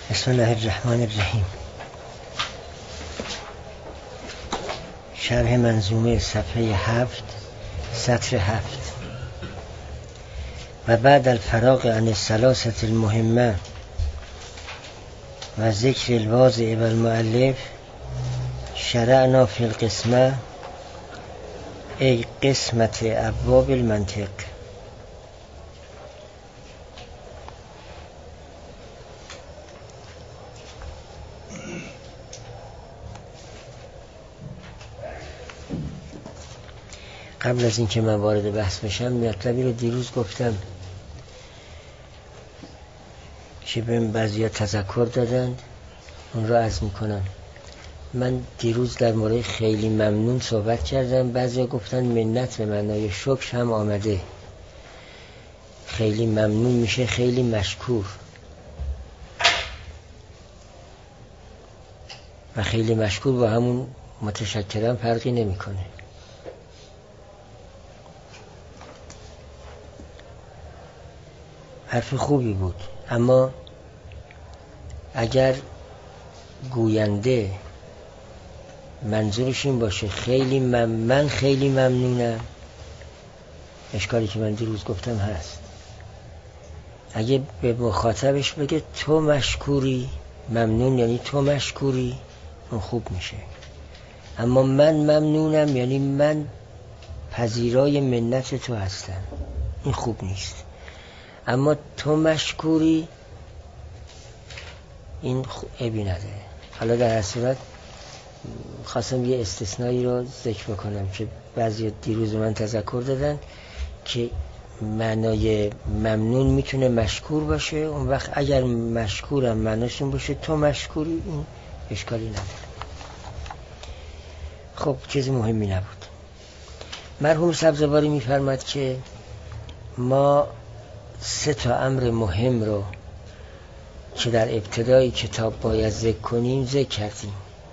بسم الله الرحمن الرحیم. شرح منظومه صفحه 7 سطر 7. و بعد الفراغ عن الثلاثة المهمة و ذکر الواضع و المؤلف شرعنا فی القسمة ای قسمت ابواب المنطق. قبل از اینکه من وارد بحث بشم مطلبی رو دیروز گفتم که بهم بعضیا تذکر دادند، اون رو عرض میکنم. من دیروز در مورد خیلی ممنون صحبت کردم. بعضیا گفتن منت به معنای شکر هم آمده. خیلی ممنون میشه خیلی مشکور، و خیلی مشکور با همون متشکرم فرقی نمیکنه. حرف خوبی بود، اما اگر گوینده منظورش این باشه خیلی من خیلی ممنونم، اشکالی که من دیروز گفتم هست. اگه به مخاطبش بگه تو مشکوری، ممنون یعنی تو مشکوری، اون خوب میشه. اما من ممنونم یعنی من پذیرای منت تو هستم، این خوب نیست. اما تو مشکوری، این عیبی نداره. حالا در هر صورت خواستم یه استثنایی رو ذکر بکنم که بعضی دیروز من تذکر دادن که معنای ممنون میتونه مشکور باشه. اون وقت اگر مشکورم معناش این باشه تو مشکوری، این اشکالی نداره. خب چیز مهمی نبود. مرحوم سبزواری میفرماد که ما 3 امر مهم رو که در ابتدای کتاب باید ذکر کنیم ذکر کردیم.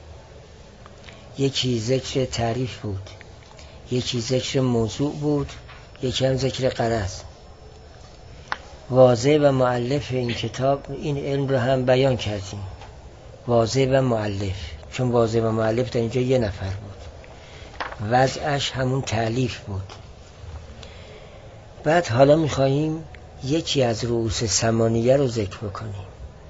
یکی ذکر تعریف بود، یکی ذکر موضوع بود، یکی هم ذکر غرض. واضع و مؤلف این کتاب این علم رو هم بیان کردیم. واضع و مؤلف، چون واضع و مؤلف در اینجا یه نفر بود، وضعش همون تألیف بود. بعد حالا میخواییم یکی از رؤوس ثمانیه رو ذکر بکنیم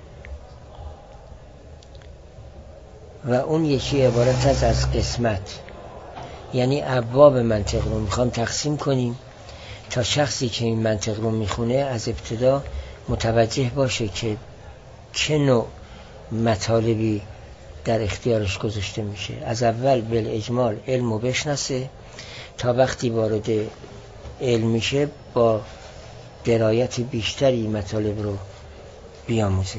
و اون یکی عبارت از قسمت، یعنی ابواب منطق رو میخوام تقسیم کنیم تا شخصی که این منطق رو میخونه از ابتدا متوجه باشه که چه نوع مطالبی در اختیارش گذاشته میشه. از اول بالاجمال علم رو بشناسه تا وقتی وارد علم میشه با درایت بیشتری مطالب رو بیاموزه.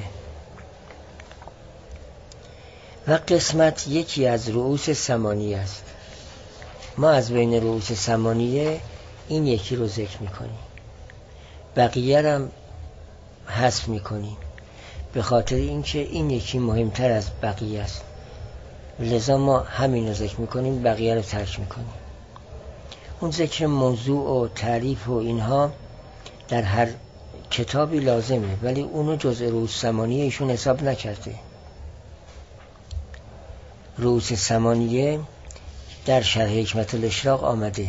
و قسمت یکی از رؤوس ثمانیه است. ما از بین رؤوس ثمانیه این یکی رو ذکر میکنیم، بقیه هم حذف میکنیم به خاطر اینکه این یکی مهمتر از بقیه است. لذا ما همین رو ذکر میکنیم، بقیه رو ترک میکنیم. اون ذکر موضوع و تعریف و اینها در هر کتابی لازمه، ولی اونو جزء رؤوس ثمانیه ایشون حساب نکرده. رؤوس ثمانیه در شرح حکمت الاشراق آمده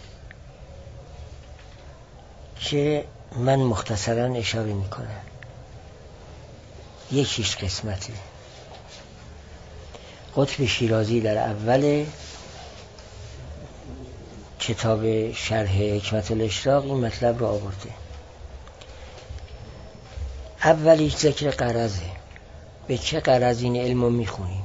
که من مختصرا اشاره میکنم. یکیش قسمته. قطب شیرازی در اول کتاب شرح حکمت الاشراق این مطلب رو آورده. اولیش ذکر غرضه. به چه غرض این علم رو میخونیم؟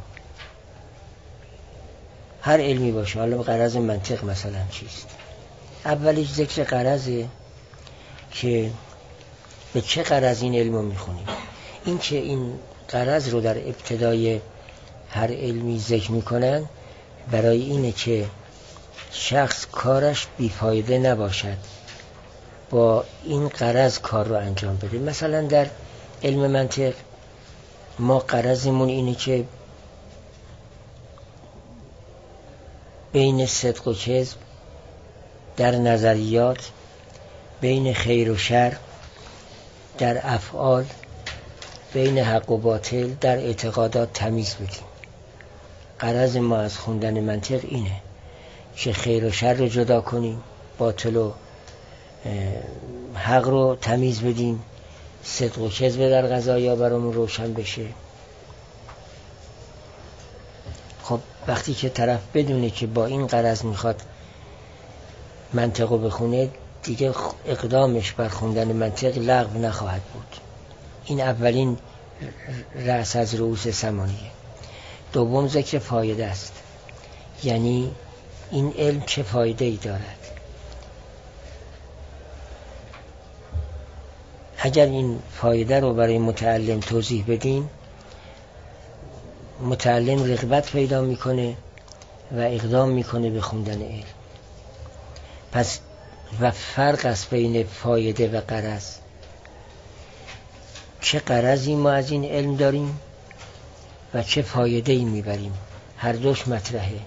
هر علمی باشه، حالا غرض منطق مثلا چیست؟ اولیش ذکر غرضه که به چه غرض این علم رو میخونیم. این که این غرض رو در ابتدای هر علمی ذکر میکنن برای اینه که شخص کارش بیفایده نباشد، با این غرض کار رو انجام بده. مثلا در علم منطق ما غرضمون اینه که بین صدق و کذب در نظریات، بین خیر و شر در افعال بین حق و باطل در اعتقادات تمیز بدیم. غرض ما از خوندن منطق اینه که خیر و شر رو جدا کنیم، باطل و حق رو تمیز بدیم، صدق و کذب در قضایا برامون روشن بشه. خب وقتی که طرف بدونه که با این غرض میخواد منطق رو بخونه، دیگه اقدامش بر خوندن منطق لغو نخواهد بود. این اولین رأس از رؤوس ثمانیه. دوم ذکر فایده است، یعنی این علم چه فایده ای دارد. اگر این فایده رو برای متعلم توضیح بدیم، متعلم رغبت پیدا میکنه و اقدام میکنه به خوندن علم. پس و فرق است بین فایده و غرض. چه غرضی ما از این علم داریم و چه فایده ای میبریم، هر دوش مطرحه.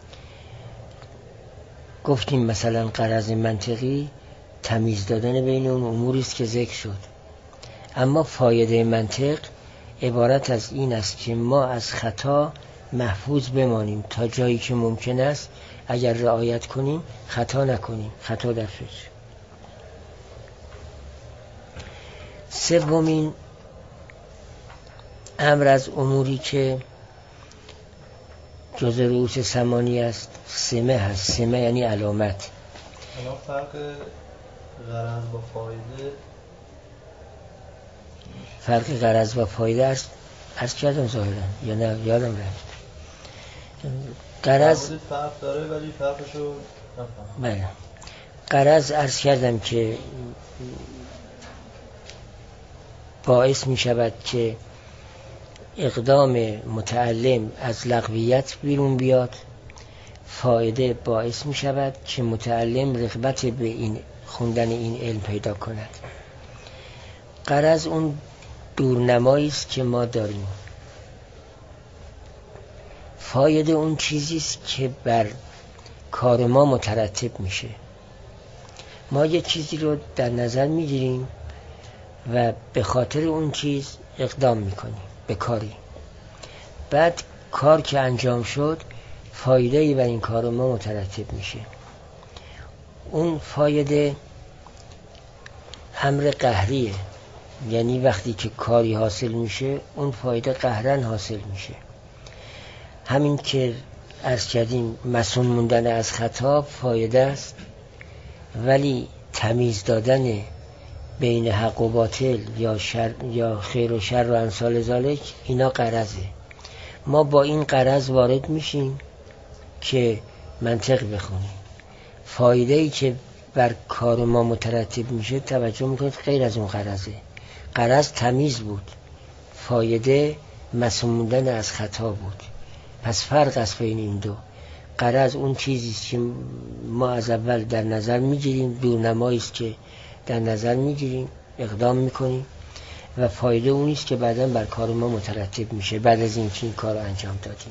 گفتیم مثلا غرض منطقی تمیز دادن بین اون اموری است که ذکر شد، اما فایده منطق عبارت از این است که ما از خطا محفوظ بمانیم تا جایی که ممکن است. اگر رعایت کنیم خطا نکنیم، خطا در فکر. سومین امر از اموری که جز رؤوس ثمانی است سمه هست. سمه یعنی علامت. الان فرق غرض با فایده، فرق غرض و فایده است از کردم ظاهرا یا نه یادم رفت. غرض فرق داره ولی فرقشو نفهم. بله، غرض عرض کردم که باعث می شود که اقدام متعلم از لغویت بیرون بیاد. فایده باعث می شود که متعلم رغبت به این خوندن این علم پیدا کند. غرض اون دورنمایی است که ما داریم. فایده اون چیزی است که بر کار ما مترتب میشه. ما یه چیزی رو در نظر میگیریم و به خاطر اون چیز اقدام میکنیم به کاری. بعد کار که انجام شد فایده‌ای بر این کار ما مترتب میشه. اون فایده امر قهریه، یعنی وقتی که کاری حاصل میشه اون فایده قهرن حاصل میشه. همین که عرض کردیم معصوم موندن از خطا فایده است، ولی تمیز دادن بین حق و باطل یا شر یا خیر و شر و امثال ذالک اینا غرضه. ما با این غرض وارد میشیم که منطق بخونیم. فایده‌ای که بر کار ما مترتب میشه توجه میکنید غیر از اون غرضه. غرض تمیز بود، فایده معصوم موندن از خطا بود. پس فرق است بین این دو. غرض اون چیزی است که ما از اول در نظر میگیریم، دورنمایی است که در نظر میگیریم، اقدام میکنیم، و فایده اون است که بعداً بر کار ما مترتب میشه بعد از اینکه این کار رو انجام دادیم.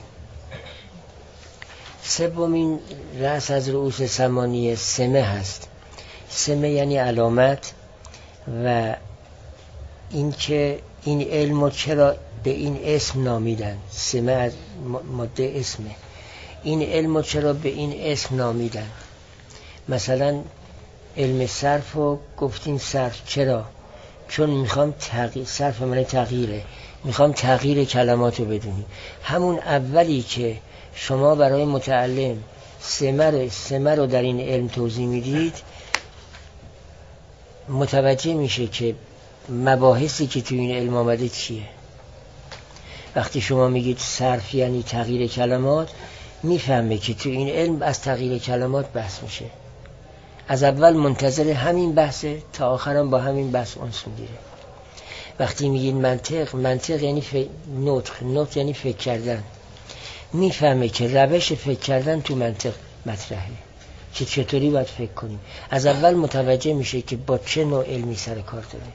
سومین رأس از رؤوس ثمانیه سمه هست. سمه یعنی علامت، و این که این علم چرا به این اسم نامیدن. سمه از ماده اسمه. این علم چرا به این اسم نامیدن. مثلا علم صرف رو گفتیم صرف. چرا؟ چون میخوام تغییر، صرف معنی تغییره، میخوام تغییر کلمات رو بدونیم. همون اولی که شما برای متعلم سمه رو در این علم توضیح میدید، متوجه میشه که مباحثی که تو این علم آمده چیه. وقتی شما میگید صرف یعنی تغییر کلمات، میفهمه که تو این علم از تغییر کلمات بحث میشه. از اول منتظر همین بحثه تا آخرم با همین بحث انس میگیره. وقتی میگید منطق یعنی نطق یعنی فکر کردن، میفهمه که روش فکر کردن تو منطق مطرحه، که چطوری باید فکر کنیم. از اول متوجه میشه که با چه نوع علمی سر کار داره.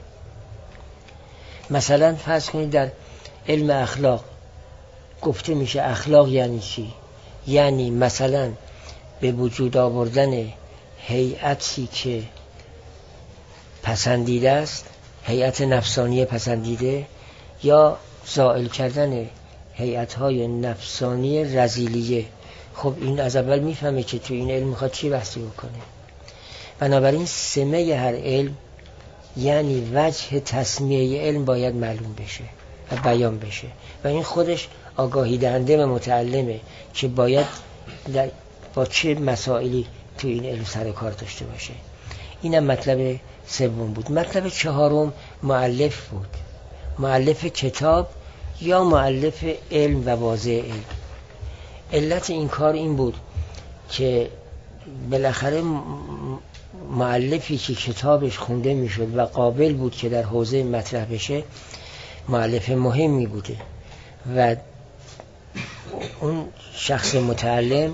مثلا فرض کنید در علم اخلاق گفته میشه اخلاق یعنی چی؟ یعنی مثلا به وجود آوردن هیئتی که پسندیده است، هیئت نفسانی پسندیده، یا زائل کردن هیئت‌های نفسانی رذیلیه. خب این از اول میفهمه که تو این علم میخواد چی بحثی بکنه. بنابراین سمه هر علم یعنی وجه تسمیه علم باید معلوم بشه و بیان بشه و این خودش آگاهی دهنده و متعلمه که باید با چه مسائلی تو این علم سر کار داشته باشه. اینم مطلب سوم بود. مطلب چهارم مؤلف بود، مؤلف کتاب یا مؤلف علم و واضع علم. علت این کار این بود که بالاخره مؤلفی که کتابش خونده میشد و قابل بود که در حوزه مطرح بشه مؤلف مهمی بوده و اون شخص متعلم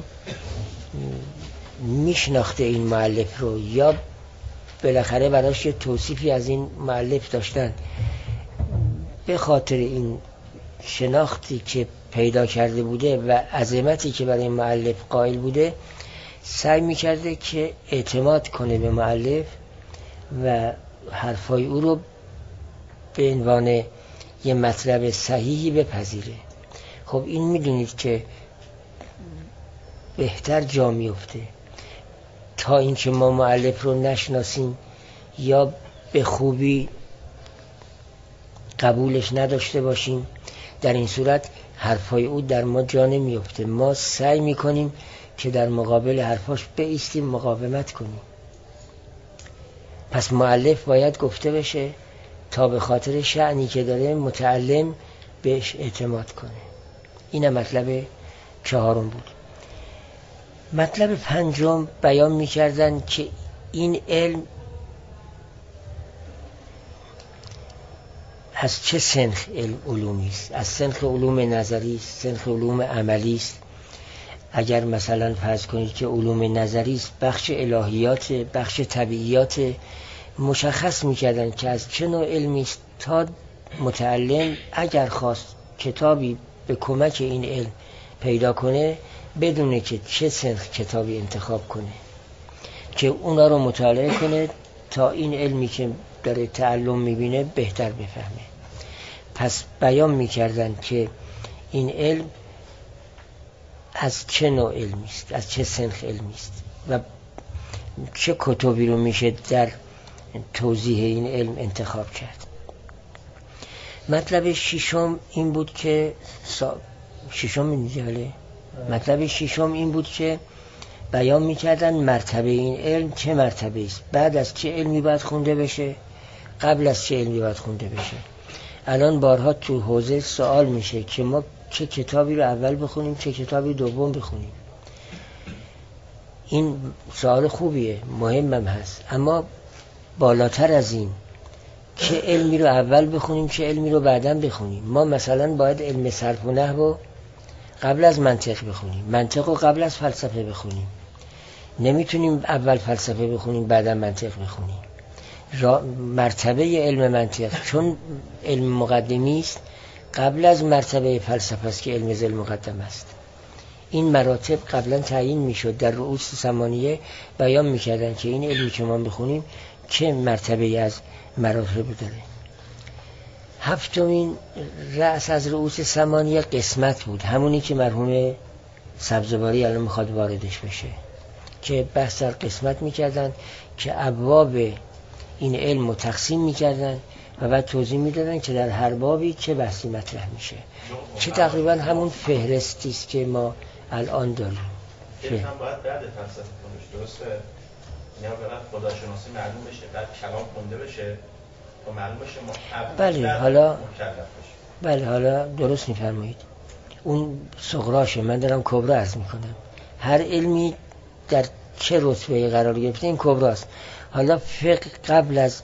میشناخته این مؤلف رو یا بالاخره براش یه توصیفی از این مؤلف داشتن. به خاطر این شناختی که پیدا کرده بوده و عظمتی که برای مؤلف قائل بوده سعی میکرده که اعتماد کنه به مؤلف و حرفای او رو به عنوان یه مطلب صحیحی بپذیره. خب این میدونید که بهتر جا میفته تا اینکه ما مؤلف رو نشناسیم یا به خوبی قبولش نداشته باشیم. در این صورت حرفای او در ما جا نمیفته. ما سعی میکنیم که در مقابل حرفاش بایستیم، مقاومت کنیم. پس مؤلف باید گفته بشه تا به خاطر شأنی که داره متعلم بهش اعتماد کنه. این مطلب چهارم بود. مطلب پنجم بیان میکردن که این علم از چه سنخ علومی است. از سنخ علوم نظری است، سنخ علوم عملی است. اگر مثلا فرض کنید که علوم نظری است، بخش الهیات، بخش طبیعیات، مشخص میکردن که از چه نوع علمی است تا متعلم اگر خواست کتابی به کمک این علم پیدا کنه بدونه که چه سنخ کتابی انتخاب کنه که اونا رو مطالعه کنه تا این علمی که داره تعلم میبینه بهتر بفهمه. پس بیان میکردن که این علم از چه نوع علمی است، از چه سنخ علمی است و چه کتبی رو میشه در توضیح این علم انتخاب کرد. مطلب ششم این بود که مطلب ششم این بود که بیان میکردن مرتبه این علم چه مرتبه است، بعد از چه علمی باید خونده بشه، قبل از چه علمی باید خونده بشه. الان بارها تو حوزه سوال میشه که ما چه کتابی رو اول بخونیم، چه کتابی دوم بخونیم. این سوال خوبیه، مهمم هست، اما بالاتر از این چه علمی رو اول بخونیم، چه علمی رو بعداً بخونیم. ما مثلا باید علم صرف و نحو قبل از منطق بخونیم، منطق رو قبل از فلسفه بخونیم. نمیتونیم اول فلسفه بخونیم بعدا منطق بخونیم. مرتبه علم منطق چون علم مقدمی است قبل از مرتبه فلسفه است که علم ذیل مقدم است. این مراتب قبلا تعیین میشد، در رؤوس ثمانیه بیان میکردن که این علمی که ما بخونیم چه مرتبه از مراتب داره. هفتمین رأس از رؤوس ثمانیه قسمت بود، همونی که مرحوم سبزواری الان میخواد واردش بشه، که بحث در قسمت میکردن که ابواب این علم رو تقسیم میکردن و بعد توضیح میدادن که در هر بابی چه بحثی مطرح میشه، که تقریبا همون فهرستی است که ما الان داریم. علم هم باید بعد فلسفه کنش، درسته؟ یعنی اولا خداشناسی معلوم بشه، بعد کلام خونده بشه تا معلوم بشه ما بله حالا درست میفرمایید. اون صغراشه، من دارم کبرا عرض میکنم. هر علمی در چه رتبه قرار گرفته این کبراست. حالا فقه قبل از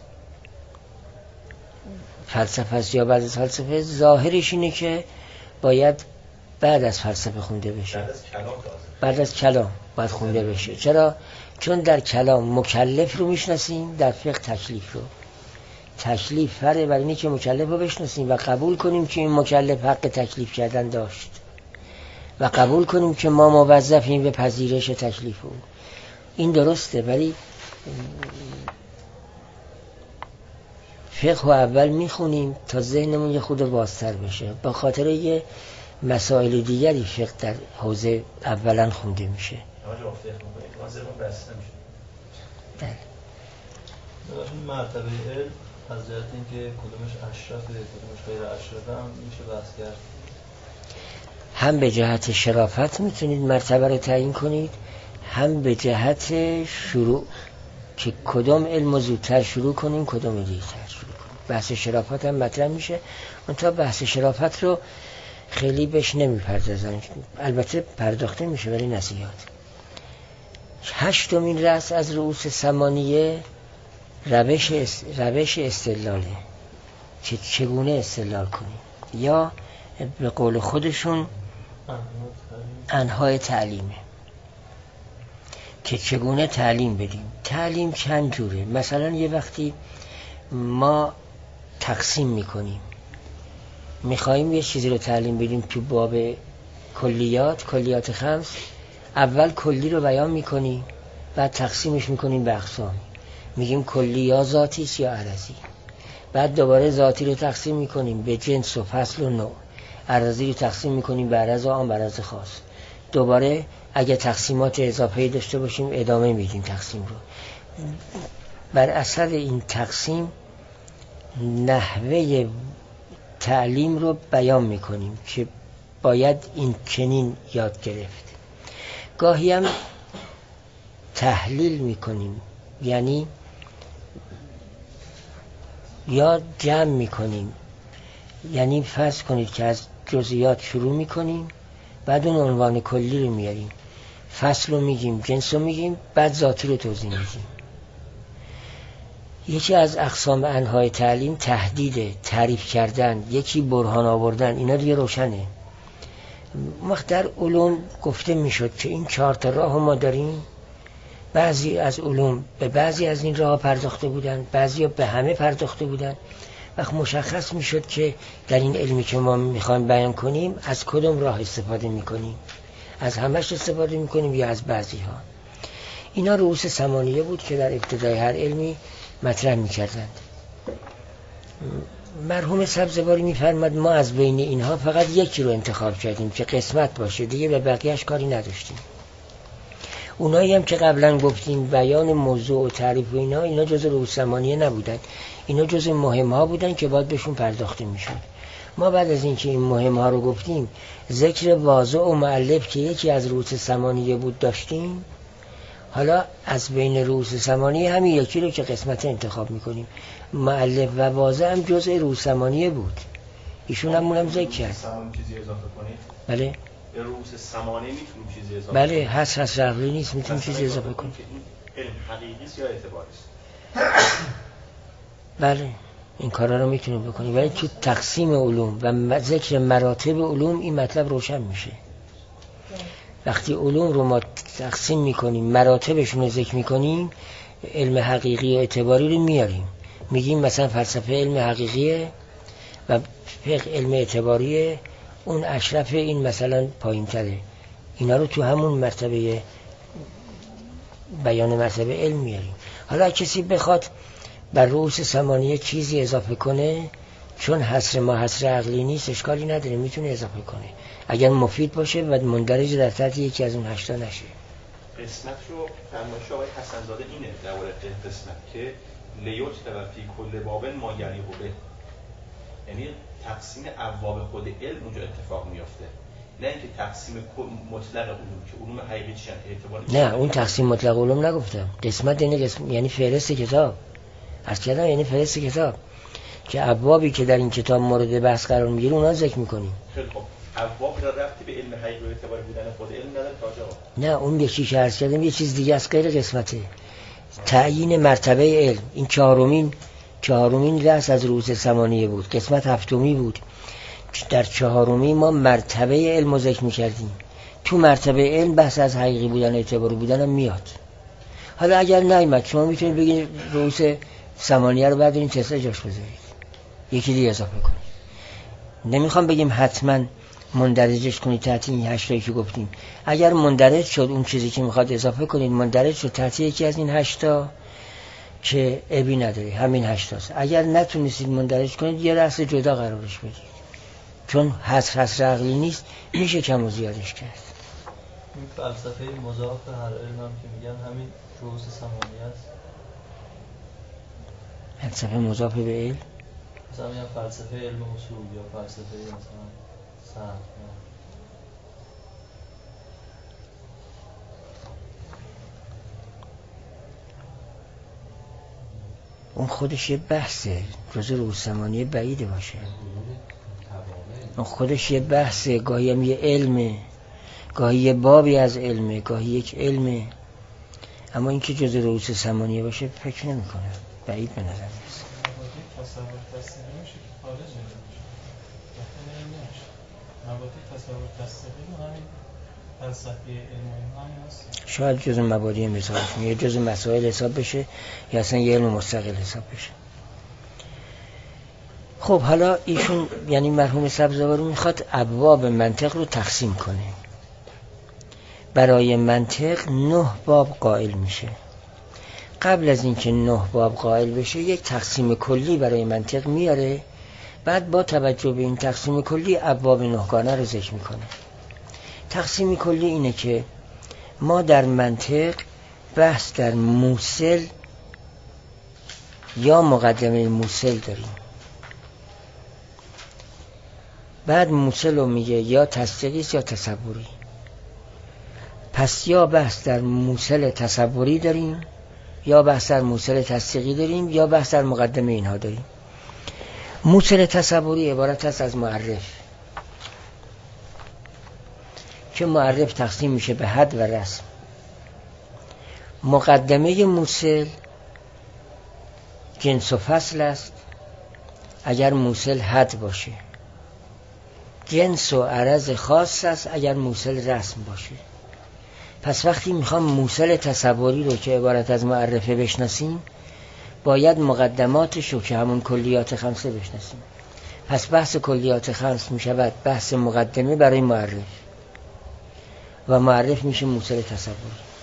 فلسفه است یا بعد از فلسفه، ظاهرش اینه که باید بعد از فلسفه خونده بشه، بعد از کلام باید خونده بشه. چرا؟ چون در کلام مکلف رو میشناسیم، در فقه تکلیف رو. تکلیف فرق بر اینه که مکلف رو بشناسیم و قبول کنیم که این مکلف حق تکلیف کردن داشت و قبول کنیم که ما موظفیم به پذیرش تکلیف رو. این درسته، ولی فقه رو اول میخونیم تا ذهنمون یه خود بازتر بشه، با خاطر یه مسائل دیگری فقه در حوزه اولا خونده میشه. مرتبه علم از جهت اینکه کدومش اشرفه کدومش غیر اشرفه هم میشه بحث کرد. هم به جهت شرافت میتونید مرتبه رو تعیین کنید، هم به جهت شروع که کدوم علم زودتر شروع کنیم کدوم دیرتر شروع کنیم. بحث شرافت هم مطرح میشه، منتها بحث شرافت رو خیلی بهش نمیپردازن، البته پرداخته میشه ولی نزیاد. 8مین رأس از رؤوس ثمانیه روش استدلاله که چگونه استدلال کنیم، یا به قول خودشون انهای تعلیمه که چگونه تعلیم بدیم. تعلیم چند جوره. مثلا یه وقتی ما تقسیم میکنیم، میخواییم یه چیزی رو تعلیم بدیم تو باب کلیات خمس، اول کلی رو بیان میکنیم، بعد تقسیمش میکنیم به اقسام، میگیم کلی یا ذاتی یا عرضی، بعد دوباره ذاتی رو تقسیم میکنیم به جنس و فصل و نوع، عرضی رو تقسیم میکنیم به عرض عام، عرض خاص، دوباره اگه تقسیمات اضافه‌ای داشته باشیم ادامه میدیم تقسیم رو. بر اثر این تقسیم نحوه تعلیم رو بیان میکنیم که باید این چنین یاد گرفت. گاهی هم تحلیل میکنیم، یعنی یا جمع میکنیم، یعنی فرض کنید که از جزئیات شروع میکنیم، بعد اون عنوان کلی رو میاریم، فصل رو میگیم، جنس رو میگیم، بعد ذاتی رو توضیح میدیم. یکی از اقسام انهای تعلیم تحدید، تعریف کردن، یکی برهان آوردن، اینا دیگه روشنه. وقت در علوم گفته میشد که این 4 راه ما داریم، بعضی از علوم به بعضی از این راه پرداخته بودن، بعضی به همه پرداخته بودن. وقت مشخص میشد که در این علمی که ما میخوایم بیان کنیم از کدوم راه استفاده میکنیم، از همش استفاده میکنیم یا از بعضی ها. اینا رؤوس ثمانیه بود که در ابتدای هر علمی مطرح میکردند. مرحوم سبزواری میفرماد ما از بین اینها فقط یکی رو انتخاب کردیم که قسمت باشه، دیگه به بقیهش کاری نداشتیم. اونایی هم که قبلا گفتیم بیان موضوع و تعریف و اینا جزء رؤوس ثمانیه نبودن، اینا جزء مهم ها بودن که باید بهشون پرداخته میشد. ما بعد از اینکه این مهم ها رو گفتیم، ذکر واضح و مؤلف که یکی از رؤوس ثمانیه بود داشتیم، حالا از بین رؤوس ثمانیه همین یکی رو که قسمت انتخاب میکنیم. مؤلف و واضح هم جزء رؤوس ثمانیه بود، ایشون هم ذکر کرد. چیزی اضافه کنید؟ بله. به رؤوس ثمانیه میتونیم چیزی اضافه کنیم؟ بله، هست رغبی نیست، میتونیم چیزی اضافه کنیم. علم حقیقی است یا اعتباری است؟ بله، این کارا رو میتونیم بکنیم، ولی تو تقسیم علوم و ذکر مراتب علوم این مطلب روشن میشه. وقتی علوم رو ما تقسیم میکنیم، مراتبشون رو ذکر میکنیم، علم حقیقی و اعتباری رو میاریم، میگیم مثلا فلسفه علم حقیقیه و فقه علم اعتباریه، اون اشرف، این مثلا پایین تره. اینا رو تو همون مرتبه بیان مرتبه علم میاریم. حالا کسی بخواد بر رؤوس ثمانیه چیزی اضافه کنه، چون حصر ما حصر عقلی نیست، اشکالی نداره، میتونه اضافه کنه اگر مفید باشه و مندرج در تحت یکی از اون 8 نشه. قسمت رو فرمایش آقای حسن‌زاده اینه در مورد قسمت که لیطلب فی کل باب ما یلیق به، یعنی تقسیم ابواب خود علم اونجا اتفاق میفته، نه اینکه تقسیم مطلق علوم که علوم حقیقی چیه اعتباری. نه، اون تقسیم مطلق علوم نگفتم. قسمت یعنی فهرست کتاب. عرض کردم یعنی فهرست کتاب که ابوابی که در این کتاب مورد بحث قرار میگیره اونا ذکر میکنیم. خیلی خوب. ابواب را ربطی به علم حقیقی و اعتباری بودن خود علم نداره تاجا؟ نه، اون یکی که عرض کردم یه چیز دیگه از غیر قسمته. تعیین مرتبه علم، این چهارمین رأس از رؤوس ثمانیه بود، قسمت 7 بود. در 4 ما مرتبه علم رو ذکر میکردیم. تو مرتبه علم بحث از حقیقی بودن اعتباری بودن هم میاد. حالا اگر نیامد شما میتونید بگید رؤوس ثمانیه رو بعد این تسلا جاش بذارید، یکی دیگه اضافه کنید. نمیخوام بگیم حتما مندرجش کنید تحت این 8 تایی که گفتیم. اگر مندرج شد اون چیزی که میخواد اضافه کنید، مندرج شد تحت یکی از این 8 تا، که عیبی نداره، همین 8 تاست. اگر نتونستید مندرج کنید یه رأس جدا قرارش بدید، چون حصر عقلی نیست، میشه کم و زیادش کرد. این فلسفه مضاف هر علم هم که میگن همین رؤوس ثمانیه است. فلسفه مضاف به علم مثلا میگن فلسفه علم اصول یا فلسفه مثلا صرف. اون خودش یه بحثه، جزء رؤوس ثمانیه بعیده باشه. اون خودش یه بحثه، گاهی هم یه علمه، گاهی یه بابی از علمه، گاهی یک علمه. اما اینکه جزء رؤوس ثمانیه باشه فکر نمی کنم، بعید به نظر میاد. شاید جزء مبادی هم حساب بشه، یا جزء مسائل حساب بشه، یا اصلا یه علم مستقل حساب بشه. خب حالا ایشون یعنی مرحوم سبزواری میخواد ابواب منطق رو تقسیم کنه. برای منطق 9 باب قائل میشه. قبل از اینکه 9 باب قائل بشه یک تقسیم کلی برای منطق میاره، بعد با توجه به این تقسیم کلی ابواب 9 گانه رو ذکر میکنه. تقسیم کلی اینه که ما در منطق بحث در موصل یا مقدمه موصل داریم. بعد موصل رو میگه یا تصدیقی یا تصوری. پس یا بحث در موصل تصوری داریم، یا بحث در موصل تصدیقی داریم، یا بحث در مقدمه اینها داریم. موصل تصوری عبارت است از معرف که معرف تقسیم میشه به حد و رسم. مقدمه موصل جنس و فصل است اگر موصل حد باشه، جنس و عرض خاص است اگر موصل رسم باشه. پس وقتی میخوام موصل تصوری رو که عبارت از معرفه بشناسیم، باید مقدماتش رو که همون کلیات خمسه بشناسیم. پس بحث کلیات خمس میشود بحث مقدمه برای معرف و معرف میشه موصل تصوری.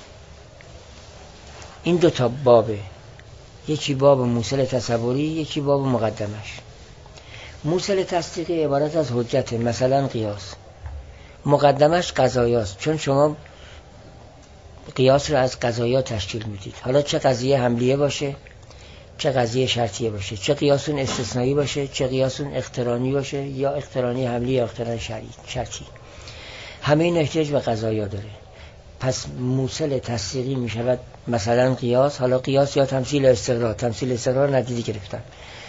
این 2 تا بابه، یکی باب موصل تصوری، یکی باب مقدمش. موصل تصدیقی عبارت از حجته، مثلا قیاس. مقدمش قضایاست، چون شما قیاس رو از قضایا تشکیل میدید. حالا چه قضیه حملیه باشه، چه قضیه شرطیه باشه، چه قیاسون استثنایی باشه، چه قیاسون اقترانی باشه، یا اقترانی حملی یا اقترانی شرطی، همه این احتیاج به قضایا داره. پس موصل تصدیقی میشود مثلا قیاس. حالا قیاس یا تمثیل استقرار، تمثیل استقرار ندیدی گرفتن.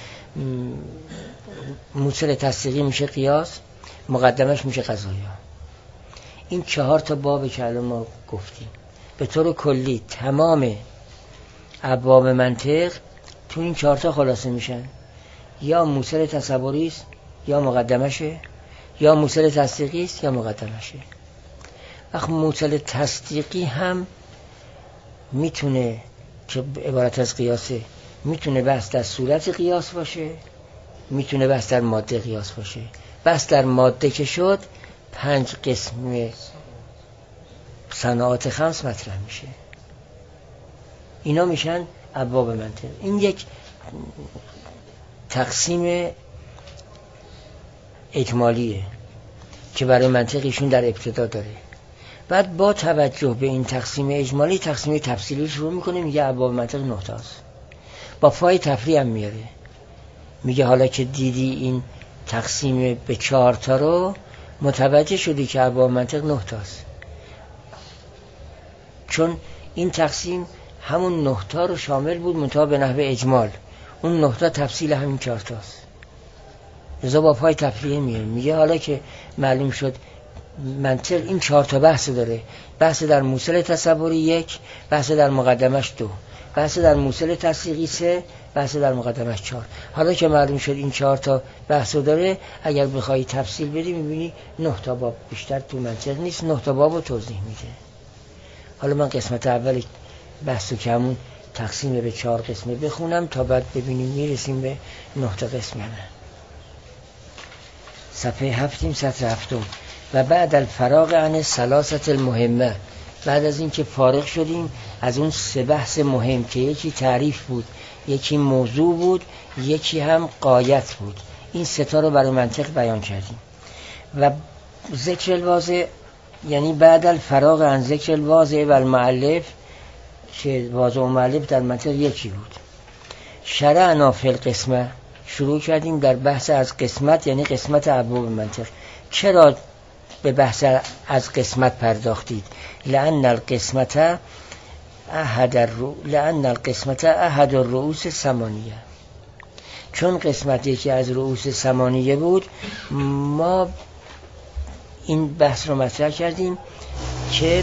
موصل تصدیقی میشه قیاس، مقدمش میشه قضایا. این 4 تا بابه که الان ما گفتیم. به طور کلی تمام ابواب منطق تو این 4 تا خلاصه میشن. یا موصل تصوری است، یا مقدمشه، یا موصل تصدیقی است، یا مقدمشه. وقت موصل تصدیقی هم میتونه که عبارت از قیاسه، میتونه بحث در صورت قیاس باشه، میتونه بحث در ماده قیاس باشه. بحث در ماده که شد 5 قسم صناعات خمس مطرح میشه. اینا میشن ابواب منطق. این یک تقسیم اجمالیه که برای منطقیشون در ابتدا داره. بعد با توجه به این تقسیم اجمالی تقسیم تفصیلی شروع میکنه، میگه ابواب منطق 9 تاست. با پای تفریع هم میاره، میگه حالا که دیدی این تقسیم به 4 تا رو متوجه شدی که ابواب منطق 9 تاست، چون این تقسیم همون 9 تا رو شامل بود منتها به نحو اجمال. اون 9 تا تفصیل همین 4 تاست. لذا با پای تفریع میگه حالا که معلوم شد منطق این 4 تا بحث داره، بحث در موصل تصوری 1، بحث در مقدمش 2، بحث در موصل تصدیقی 3، بحث در مقدمش 4. حالا که معلوم شد این 4 تا بحث داره، اگر بخوای تفصیل بدی میبینی 9 تا باب بیشتر تو منطق نیست، 9 تا باب رو توضیح میده. حالا من قسمت اول بحثو که همون تقسیم به 4 قسمه بخونم تا بعد ببینیم میرسیم به 9 تا قسم نه. صفحه 7 سطر 7. و بعد الفراغ عن الثلاثه المهمه بعد از اینکه فارغ شدیم از اون 3 بحث مهم که یکی تعریف بود، یکی موضوع بود، یکی هم غایت بود، این 3 تا رو برای منطق بیان کردیم. و ذکر الواضح یعنی بعد الفراغ عن ذکر الواضح و المؤلف که واضح و مؤلف در منطق یکی بود. شرعنا فی القسمه، شروع کردیم در بحث از قسمت، یعنی قسمت ابواب منطق. چرا به بحث از قسمت پرداختید؟ لأن القسمت احد الرؤوس ثمانیه، چون قسمت یکی از رؤوس ثمانیه بود. ما این بحث رو مطرح کردیم که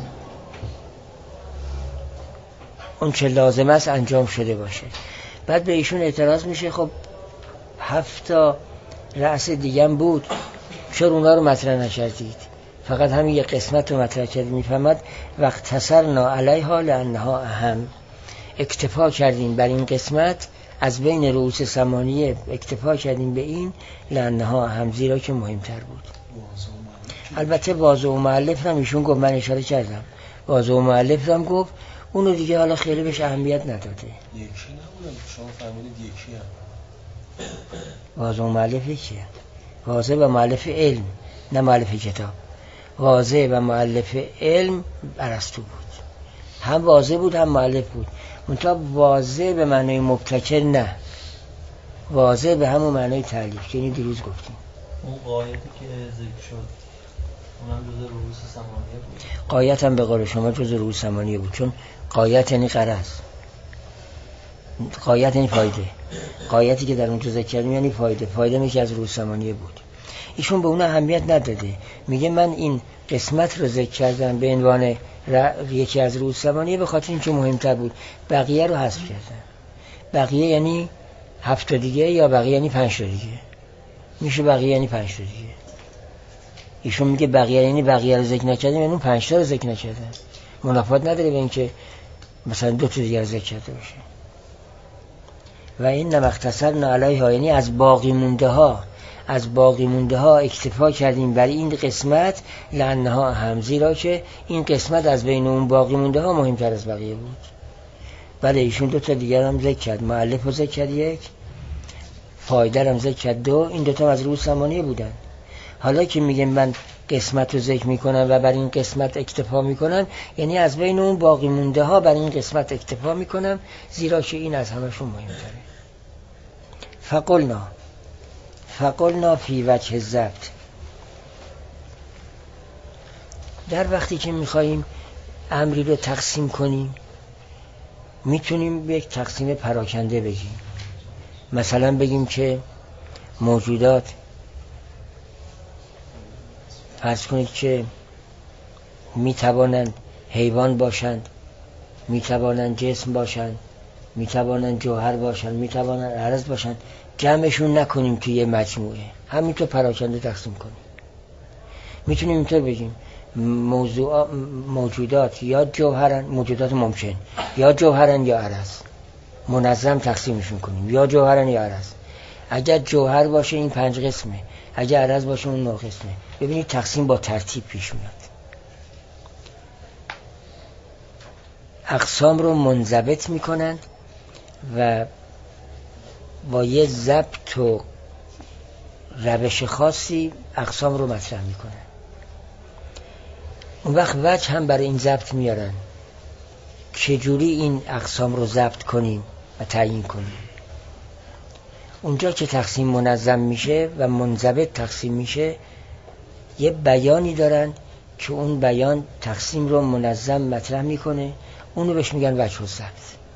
اون چه لازم است انجام شده باشه. بعد به ایشون اعتراض میشه خب 7 تا رأس دیگه هم بود، چرا اونا رو مطرح نکردید؟ فقط همین یه قسمت رو مطرح کردید. میفهمد وقت تصرنا علیها لانها اهم، اکتفا کردیم بر این قسمت از بین رؤوس ثمانیه، اکتفا کردیم به این لانها اهم، زیرا که مهمتر بود. البته واضح و مؤلف هم ایشون گفت، من اشاره کردم واضح و مؤلف هم گفت، اونو دیگه حالا خیلی بهش اهمیت نداده. یکی نبودم شما فهمیدید یکی هم واضح و مؤلف یکیه، واضح و مؤلف علم نه مؤلف کتاب. واضح و مؤلف علم ارسطو بود، هم واضح بود هم مؤلف بود، منتها واضح به معنای مبتکر نه، واضح به همون معنای تالیف که اینو دیروز گفتیم. اون غایتی که ذکر شد اونم جز رؤوس ثمانیه بود. غایت هم به قول شما جز رؤوس ثمانیه بود، چون غایت یعنی غرض، غایت یعنی فایده. غایتی که در اون ذکر کردیم یعنی فایده، فایده میشه از رؤوس ثمانیه بود. ایشون به اون اهمیت نداده، میگه من این قسمت رو ذکر کردم به عنوان یکی از رؤوس ثمانیه به خاطر اینکه مهمتر بود، بقیه رو حذف کردم. بقیه یعنی 7 تا دیگه یا بقیه یعنی 5 تا دیگه، میشه بقیه یعنی 5 تا دیگه. ایشون میگه بقیه یعنی بقیه رو ذکر نکردیم، یعنی 5 تا رو ذکر نکردم. منافات نداره به اینکه مثلا 2 تا دیگه رو ذکر کرده باشه. و این نمختصرنا علیها، یعنی از باقی مونده ها اکتفا کردیم برای این قسمت لانها هم، زیرا که این قسمت از بین اون باقی مونده ها مهمتر از بقیه بود. بله ایشون 2 تا دیگر هم ذکر کرد، مؤلف رو ذکر کرد 1، فایده هم ذکر کرد 2، این 2 تا از رؤوس ثمانیه بودن. حالا که میگم من قسمت رو ذکر میکنم و بر این قسمت اکتفا میکنم، یعنی از بین اون باقی مونده ها بر این قسمت اکتفا میکنم، زیرا که این از همشون مهمتره. فقلنا فی وجه الضبط، در وقتی که میخواییم امری رو تقسیم کنیم میتونیم یک تقسیم پراکنده بگیم. مثلا بگیم که موجودات فرض کنید که میتوانند حیوان باشند، میتوانند جسم باشند، میتوانند جوهر باشند، میتوانند عرض باشند، جمعشون نکنیم توی یه مجموعه، همینطور پراکنده تقسیم کنیم. میتونیم اینطور بگیم موجودات یا جوهرن، موجودات ممکن یا جوهرن یا عرض، منظم تقسیمشون کنیم، یا جوهرن یا عرض. اگر جوهر باشه این 5 قسمه، اگر عرض باشه اون 9 قسمه. ببینید تقسیم با ترتیب پیش میاد. اقسام رو منضبط میکنن و با یه ضبط و روش خاصی اقسام رو مطرح میکنن. اون وقت وجه هم برای این ضبط میارن، چجوری این اقسام رو ضبط کنیم و تعیین کنیم. اونجا که تقسیم منظم میشه و منضبط تقسیم میشه، یه بیانی دارن که اون بیان تقسیم رو منظم مطرح میکنه، اونو بهش میگن وجه الضبط.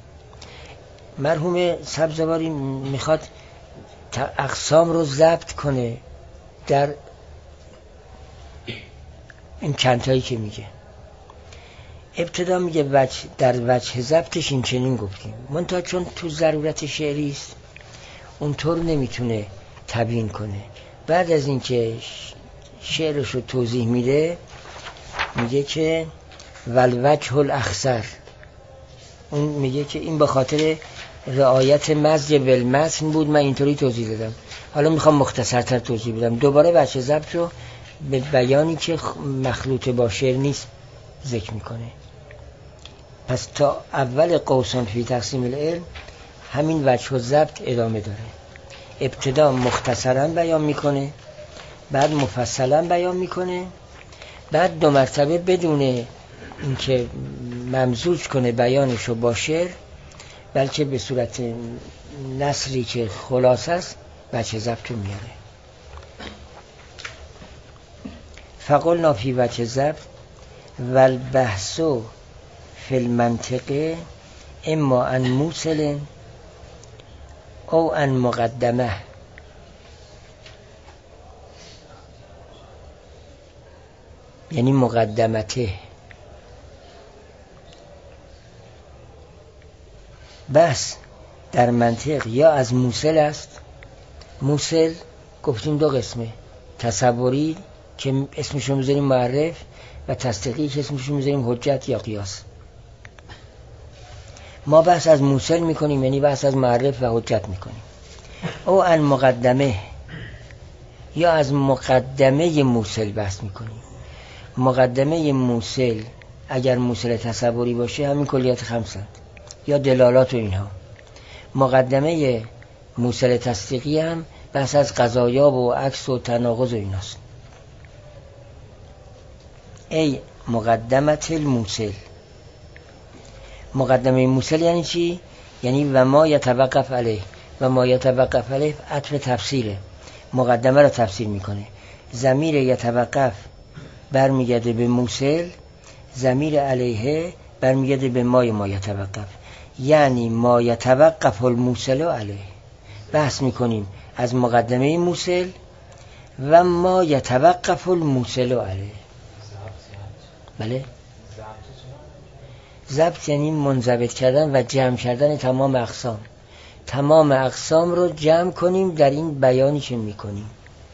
مرحوم سبزواری میخواد اقسام رو ضبط کنه در این چندتایی که میگه. ابتدا میگه در وجه ضبطش این چنین گفتیم، منتها چون تو ضرورت شعری است اونطور نمیتونه تبیین کنه. بعد از اینکه شعرش رو توضیح میده میگه که والوجه الاخصر، اون میگه که این به خاطر رعایت مزج بالمتن بود، من اینطوری توضیح دادم. حالا میخوام مختصرتر توضیح بدم. دوباره وجه ضبط رو به بیانی که مخلوط با شعر نیست ذکر میکنه. پس تا اول قوسان فی تقسیم العلم همین وجه الضبط ادامه داره. ابتدا مختصرا بیان میکنه، بعد مفصلا بیان میکنه، بعد 2 مرتبه بدون اینکه ممزوج کنه بیانشو با شعر، بلکه به صورت نثری که خلاصه است وجه ضبط میاره. فقلنا فی وجه ضبط والبحث فی المنطقه اما عن موصل او عن مقدمه. یعنی مقدمته. بس در منطق یا از موصل است. موصل گفتیم 2 قسمه، تصوری که اسمشو میذاریم معرف و تصدیقی که اسمشو میذاریم حجت یا قیاس. ما بحث از موصل میکنیم، یعنی بحث از معرف و حجت میکنیم. او عن مقدمه، یا از مقدمه موصل بحث میکنیم. مقدمه موصل اگر موصل تصوری باشه همین کلیات 5 یا دلالات و اینها. مقدمه موصل تصدیقی هم بحث از قضایا و عکس و تناقض و ایناست. ای مقدمت الموصل. مقدمه موصل یعنی چی؟ یعنی و ما یتوقف علیه. و ما یتوقف علیه عطف تفسیره، مقدمه را تفسیر میکنه. ضمیر یتوقف برمیگرده به موصل، ضمیر علیه برمیگرده به ما یتوقف. یعنی ما یتوقف الموصل علیه. بحث میکنیم از مقدمه موصل و ما یتوقف الموصل علیه. بله؟ ضبط یعنی منضبط کردن و جمع کردن تمام اقسام. تمام اقسام رو جمع کنیم در این بیانی که میکنیم.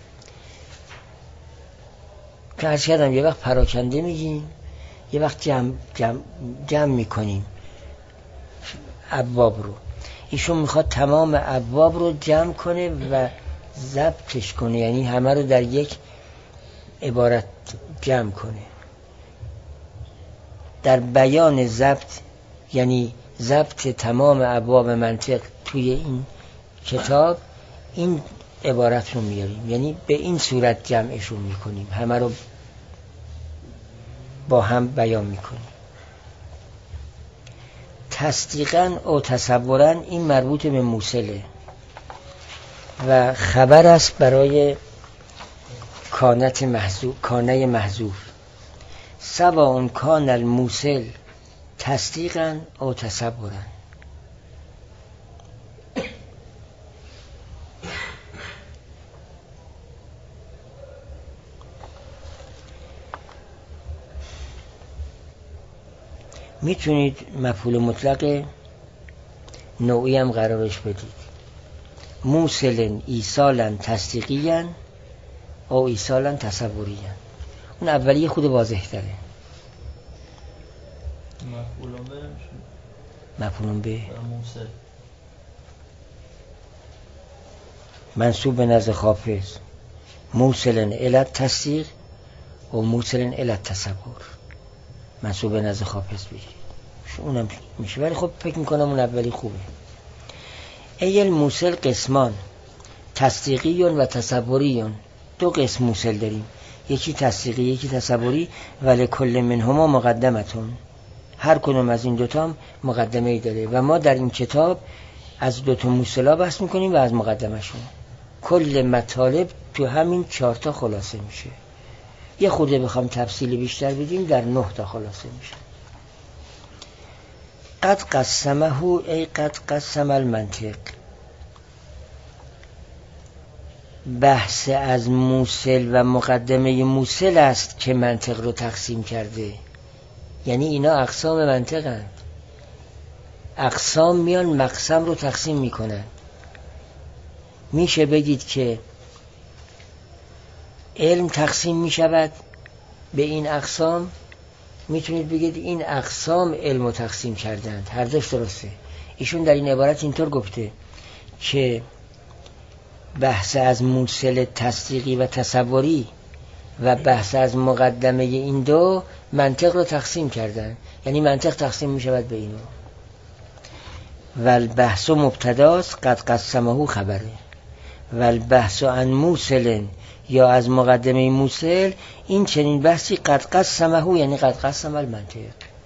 که عرض کردم یه وقت پراکنده میگیم، یه وقت جمع میکنیم ابواب رو. ایشون میخواد تمام ابواب رو جمع کنه و ضبطش کنه، یعنی همه رو در یک عبارت جمع کنه. در بیان ضبط یعنی ضبط تمام ابواب منطق توی این کتاب این عبارت رو میاریم، یعنی به این صورت جمعشون میکنیم، همه رو با هم بیان میکنیم. تصدیقاً او تصوراً این مربوط به موصله و خبر است برای کانه محذوف. سواء کان الموصل تصدیقاً او تصوراً. میتونید مفعول مطلق نوعی هم قرارش بدید. موصلن ایصالن تصدیقیاً او ایصالن تصوریاً. اون اولیه خود واضح تره. مفعول به موصل منصوب به نزد حافظ. موصلن الی تصدیق و موصلن الی تصور. منصوب به نزد حافظ بگیرید، اونم میشه، ولی خب فکر میکنم اون اولی خوبه. ای الموصل قسمان تصدیقیون و تصوریون. 2 قسم موصل داریم، یکی تصدیقی یکی تصوری. ولی کل منهما مقدمتون. هر کدوم از این 2 تا مقدمه ای داره و ما در این کتاب از 2 تا موصلا بحث میکنیم و از مقدمشون. کل مطالب تو همین 4 تا خلاصه میشه. یه خورده بخوام تفصیل بیشتر بدیم در 9 تا خلاصه میشه. قد قسمه ای قد قسم المنطق. بحث از موصل و مقدمه موصل است که منطق رو تقسیم کرده. یعنی اینا اقسام منطقند. اقسام میان مقسم رو تقسیم میکنن. میشه بگید که علم تقسیم میشود به این اقسام، میتونید بگید این اقسام علم رو تقسیم کردند. هر دوش درسته. ایشون در این عبارت اینطور گفته که بحث از موصل تصدیقی و تصوری و بحث از مقدمه این 2 منطق رو تقسیم کردن، یعنی منطق تقسیم می شود به اینو. والبحث مبتداست قد قسمه خبره، والبحث عن موصل یا از مقدمه موصل، این چنین بحثی قد قسمه یعنی قد قسم المنطق.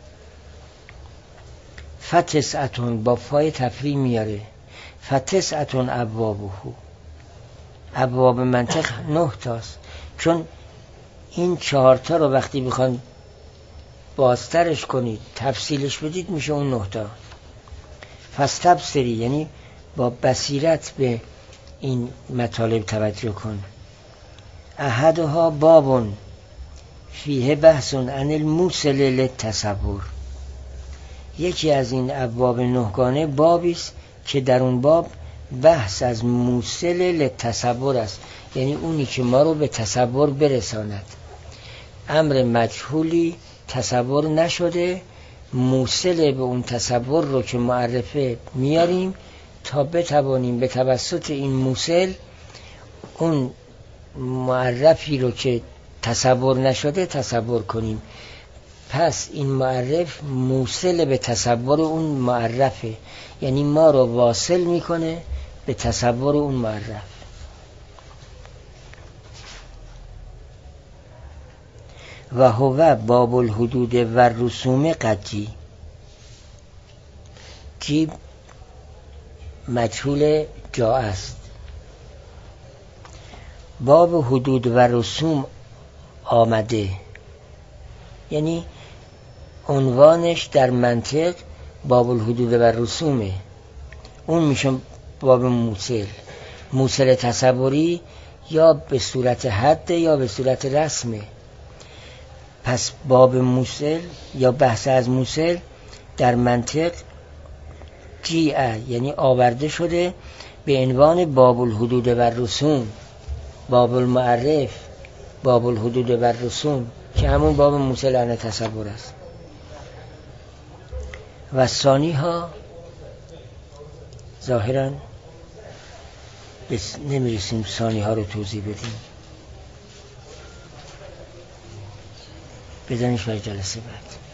فتسعتون با فای تفریع میاره، فتسعتون ابوابه، ابواب منطق 9 تاست، چون این 4 تا رو وقتی بخوان بازترش کنید تفصیلش بدید میشه اون 9 تا. فاستبصری یعنی با بصیرت به این مطالب توجه کن. احدها بابون فیه بحث عن الموصل للتصور، یکی از این ابواب 9گانه بابی است که در اون باب بحث از موصل للتصور است، یعنی اونی که ما رو به تصور برساند. امر مجهولی تصور نشده، موصل به اون تصور رو که معرفه میاریم تا بتوانیم به توسط این موصل اون معرفی رو که تصور نشده تصور کنیم. پس این معرف موصل به تصور اون معرفه، یعنی ما رو واصل میکنه به تصور اون معرف. و هو باب الحدود و رسوم قدی، کی مجهول جا است. باب حدود و رسوم آمده، یعنی عنوانش در منطق باب الحدود و رسومه، اون میشه باب موصل. موصل تصوری یا به صورت حد یا به صورت رسمه. پس باب موصل یا بحث از موصل در منطق جیعه یعنی آورده شده به عنوان باب الحدود و رسوم، باب المعرف، باب الحدود و رسوم که همون باب موصل عن تصور است. و ثانی ها ظاهرا نمیرسیم ثانی ها رو توضیح بدیم، بزنیش برای جلسه بعد.